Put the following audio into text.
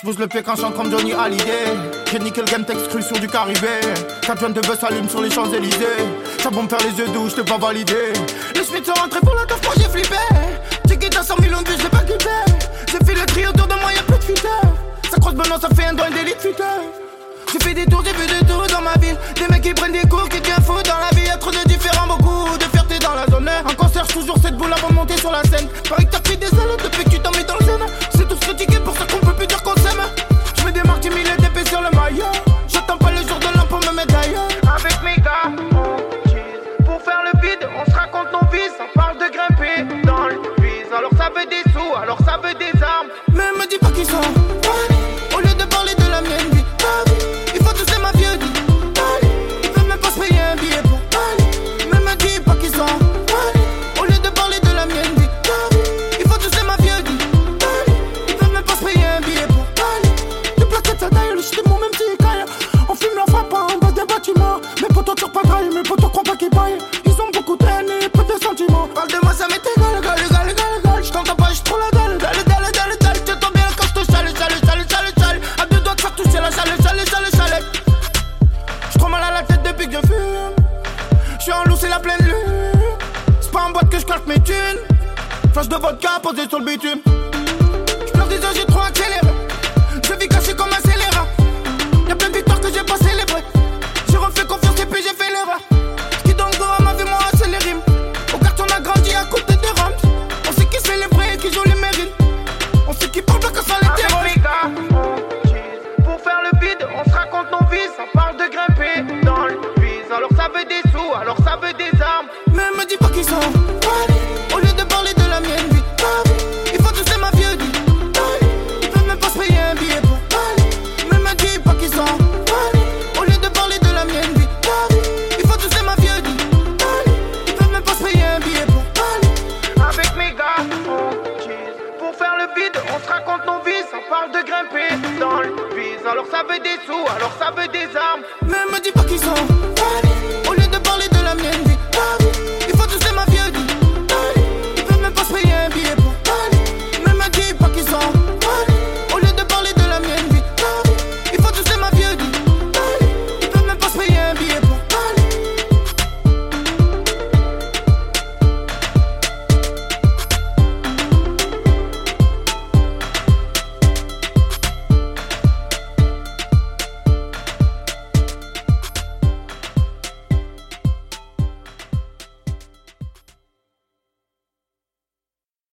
J'pose le pied quand chante comme Johnny Hallyday. J'ai niqué le game texte cru sur du Caribé. 4 jeunes de bus s'allument sur les Champs-Élysées. Ça bon me faire les yeux doux, j't'ai pas validé. Les Smiths sont rentrés pour la taf, moi j'ai flippé. J'ai quitté à 100 millions de vues, j'l'ai pas quitté. J'ai fait le tri autour de moi, y'a plus de futeur. Ça croise maintenant, ça fait un don et des lits de futeur. J'ai fait des tours, j'ai vu de tout dans ma ville. Des mecs qui prennent des cours, qui deviennent fous dans la vie. Y'a trop de différents, beaucoup de fierté dans la zone. En concert, toujours cette boule avant de monter sur la scène. Pareil que t'as pris des ailes depuis que tu t'en mets dans le zen. C'est tout ce critiqué pour ça qu'on peut plus dire qu'on s'aime. J'mets des marques 10 000 et d'épée sur le maillot. J'attends pas le jour de l'an pour me mettre d'ailleurs. Avec mes gars, on cheese. Pour faire le vide, on se raconte nos vies. On parle de grimper dans le vise. Alors ça veut des sous, alors ça veut des armes. Mais me dis pas qu'ils sont au lieu de parler de la mienne vie. Il faut tous ma vieux dit. Ils peuvent même pas se payer un billet pour aller. Mais me dis pas qu'ils sont au lieu de parler de la mienne vie. Il faut tous ma vieux dit. Ils peuvent même pas se payer un billet pour aller. Des plaquettes ça d'ailleurs, le shit est mon même petit caille. On filme leur frappant dans des bâtiments. Mes potos turent pas graille, mes potos croient pas qu'ils paillent. Ils ont beaucoup de haine et peu de sentiments. Parle de moi ça m'est égal, égal, égal, égal, égal. J't'entends pas, j'suis trop la dalle, dalle, dalle, dalle, dalle. J't'entends bien quand j'te chale, chale, chale, chale, chale. À deux doigts de faire toucher la chale, chale, chale, chale. J'suis trop mal à la tête depuis que je fume. J'suis en loup, c'est la pleine lune. C'est pas en boîte que j'cache mes thunes. Flash de vodka posé sur le bitume. J'pleure des heures, j'ai trop accéléré. Je vis caché comme un scélérat. Y'a plein de victoires que j'ai pas célébrées. J'ai refait confiance et puis j'ai fait l'erreur. Qui dans le dos à ma vie, moi c'est les rimes. Au quartier on a grandi à côté des rames. On sait qui c'est les vrais et qui jouent les mérines. On sait qui parle pas quand ça les terrorise. Pour faire le vide, on se raconte nos vies. On parle de grimper dans le vise. Alors ça veut des sous, alors ça veut des armes. Mais me dis pas qu'ils sont